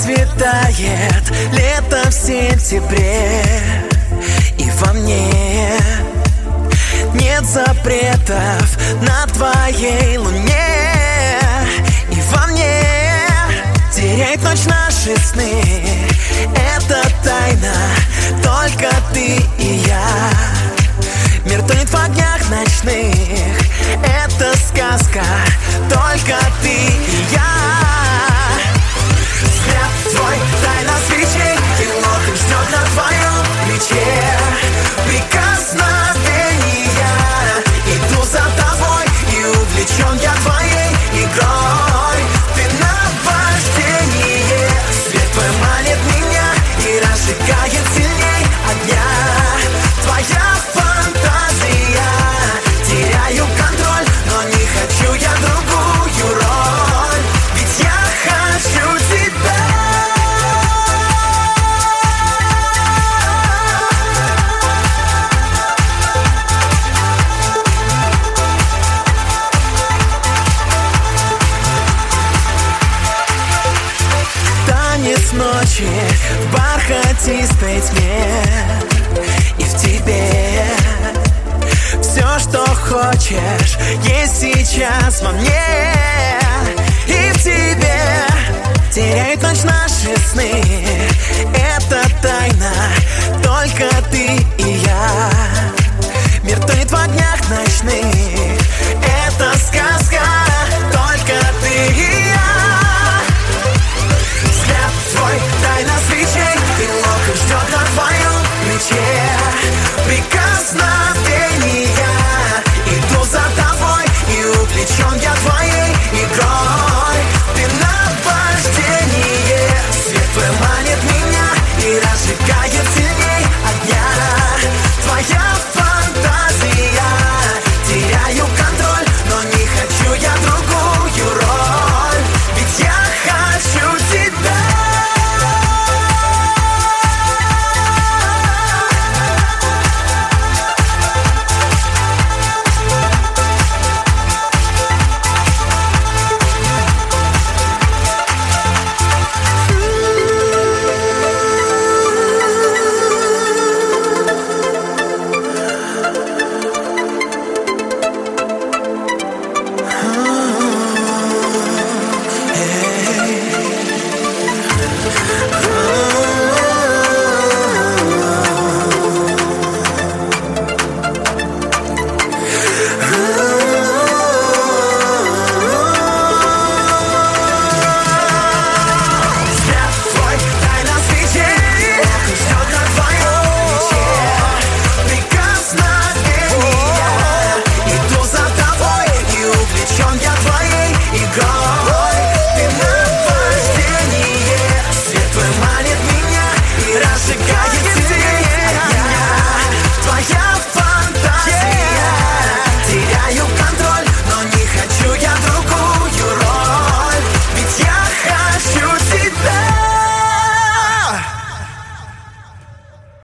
расцветает лето в сентябре, и во мне нет запретов на твоей луне. И во мне теряет ночь наши сны. Это тайна, только ты и я. Мир тонет в огнях ночных. Это сказка, только ты и я. Взгляд твой, тайна свечей, и локон ждет на твоем плече. Прикосновения, иду за тобой, и увлечен я твоей игрой. Ты наваждение, свет твой манит меня и разжигает сильней огня. Твоя фантазия, теряю контроль, но не хочу я другую роль, ведь я хочу тебя. Танец ночи в бархатистой тьме, и в тебе все, что хочешь, есть сейчас во мне. И в тебе теряет ночь наши сны. Это тайна, только ты и я. Мир тонет в огнях ночных.